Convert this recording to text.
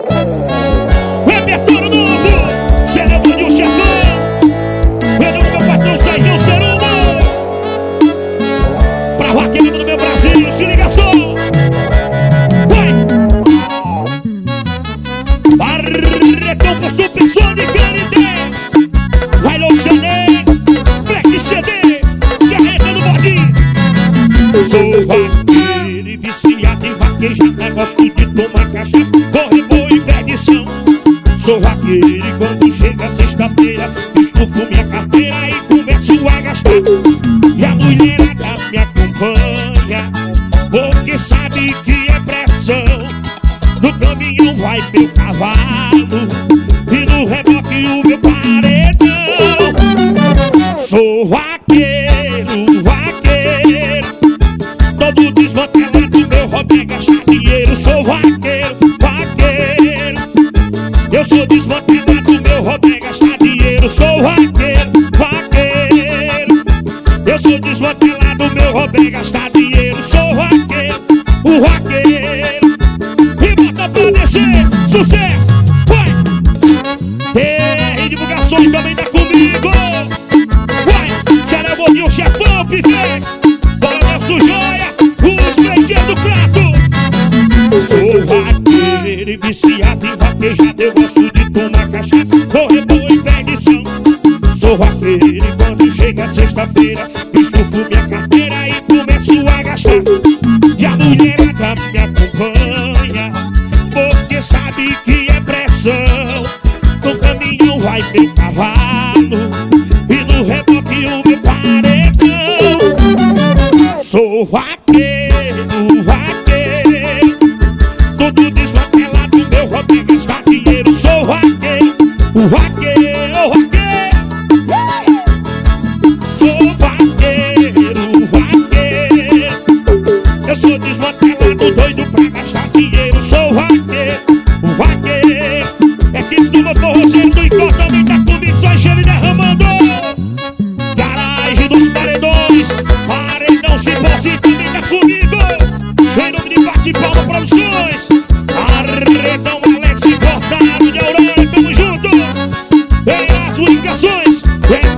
Repertório novo, cerimônia o chefão. Ele é o meu patrão, Serginho Serumo. Pra vaqueiro do meu Brasil, se liga só. Vai! Barretão por tu pessoa de canidé. Vai logo, Janeiro, Black CD, carreta no bodinho. Sou vaqueiro e viciado em vaquejada. Gosto de tomar cachaça, corre boa e perdição. Sou vaqueiro e quando chega sexta-feira estufo minha carteira e começo a gastar. E a mulherada me acompanha porque sabe que é pressão. No caminhão vai meu cavalo e no reboque o meu paredão. Sou vaqueiro, vaqueiro, todo desmantelado, meu hobby é gastar dinheiro. Sou vaqueiro, vaqueiro, eu sou desmantelado, meu hobby é gastar dinheiro. Sou vaqueiro, vaqueiro, eu sou desmantelado, meu hobby é gastar dinheiro. Sou vaqueiro, o vaqueiro, e bota pra descer, sucesso, vai! Tem divulgações também tá comigo. Vai, cerimônia o chefão, pivete, bora Nelson Joia, os brinquedos do prato. Sou vaqueiro e viciado em vaquejada. Eu gosto de tomar cachaça, correr boa e perdição. Sou vaqueiro e quando chega sexta-feira estufo minha carteira e começo a gastar. E a mulherada me acompanha porque sabe que é pressão. No caminhão vai meu cavalo e no reboque o meu paredão. Sou vaqueiro, vaqueiro, tudo desmantelado, meu hobby é gastar dinheiro. Sou vaqueiro, o vaqueiro, o vaqueiro. Sou vaqueiro, vaqueiro, eu sou desmantelado, doido pra gastar dinheiro. Sou vaqueiro, o vaqueiro, é que tu não forrozeiro do encontro também tá comigo, só enchendo derramando. Garagem dos paredões, paredão se posse também tá comigo. Em nome de Bate Palma Produções, Arredão Alex importado de Aurora, tamo junto. Em as ligações,